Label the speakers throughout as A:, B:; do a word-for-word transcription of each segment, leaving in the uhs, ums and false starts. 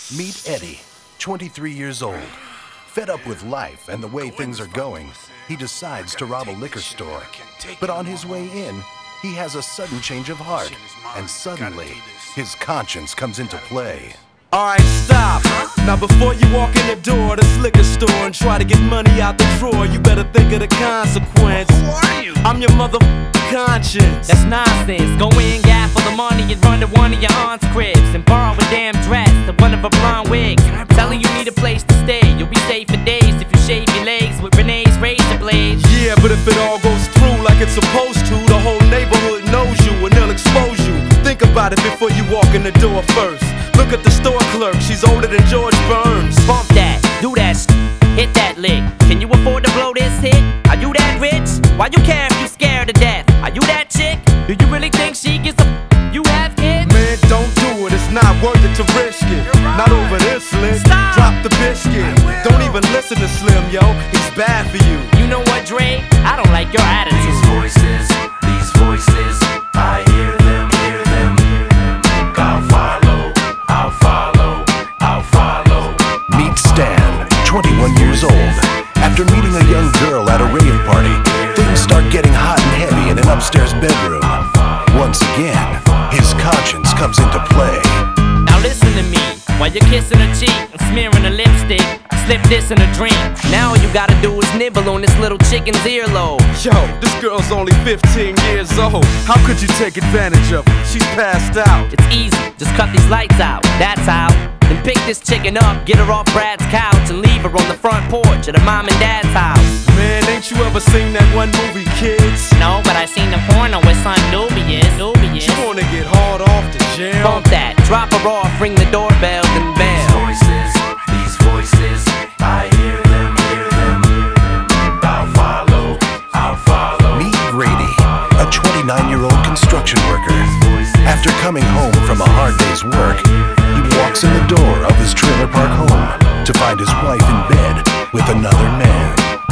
A: Meet Eddie, twenty-three years old. Fed up with life and the way things are going, he decides to rob a liquor store. But on his way in, he has a sudden change of heart, and suddenly, his conscience comes into play.
B: Alright, stop. Now before you walk in the door of this liquor store and try to get money out the drawer, you better think of the consequence.
C: Who are you?
B: I'm your mother conscience.
D: That's nonsense. Go in, gap for the money and run to one of your aunt's cribs and borrow a damn dress to one of her blonde wigs. Telling you need a place to stay. You'll be safe for days if you shave your legs with Renee's razor blades.
B: Yeah, but if it all goes through like it's supposed to, the whole neighborhood knows you and they'll expose you. Think about it before you walk in the door first. Look at the store clerk, she's older than George Burns.
D: Bump that, do that sh- hit that lick. Can you afford to blow this hit? Are you that rich? Why you care if you scared to death? Are you that chick? Do you really think she gives a f- you have kids?
B: Man, don't do it, it's not worth it to risk it. Not over this lick,
D: Stop.
B: drop the biscuit. Don't even listen to Slim, yo, he's bad for you.
D: You know what, Dre? I don't like your attitude.
E: These voices, these voices, I hear them, hear them. I'll follow, I'll follow, I'll follow.
A: Meet Stan, twenty-one years old. After meeting a young girl at a rave party, things start getting hot and heavy in an upstairs bedroom. Once again, his conscience comes into play.
D: Now listen to me, while you're kissing her cheek and smearing her lipstick, slip this in a drink. Now all you gotta do is nibble on this little chicken's earlobe.
B: Yo, this girl's only fifteen years old. How could you take advantage of her? She's passed out.
D: It's easy, just cut these lights out, that's how. Then pick this chicken up, get her off Brad's couch, and leave her on the front porch at her mom and dad's house.
B: Man, ain't you ever seen that one movie, Kids?
D: No, but I seen the porno with son Nubius. Nubius.
B: You wanna get hard off the jail?
D: Bump that, drop her off, ring the doorbell, then
E: These
D: bell.
E: voices, these voices, I hear them, hear them. I'll follow, I'll follow.
A: Meet Grady, a twenty-nine-year-old construction worker. After coming home from a hard day's work, he walks in the door of his trailer park home to find his wife in bed with another man.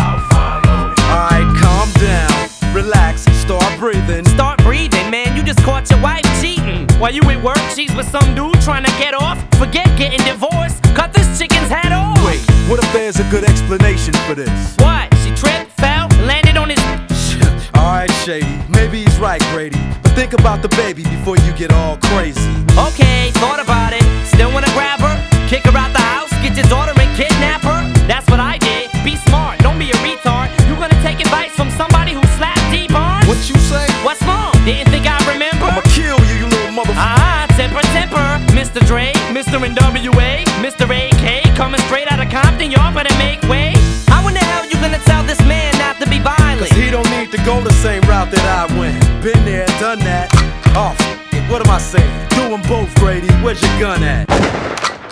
B: Alright, calm down, relax, start breathing.
D: Start breathing, man, you just caught your wife cheating. While you at work, she's with some dude trying to get off. Forget getting divorced, cut this chicken's head off.
B: Wait, what if there's a good explanation for this?
D: What? She tripped, fell, landed on his...
B: Alright, Shady, maybe he's right, Grady. But think about the baby before you get all crazy.
D: Okay, thought about it. Still wanna grab her? Kick her out the house, get your daughter and kidnap her? That's what I did. Be smart, don't be a retard. You gonna take advice from somebody who slapped D-Barnes?
B: What you say?
D: What's wrong? Didn't think I remember?
B: I'ma kill you, you little motherfucker.
D: Ah, temper, temper. Mister Dre, Mister N W A, Mister A K, coming straight out of Compton, y'all better make way. How in the hell you gonna tell this man not to be violent?
B: Cause he don't need to go the same route that I went. Been there, done that. Oh, f- it, what am I saying? Do them both, Grady. Where's your gun at?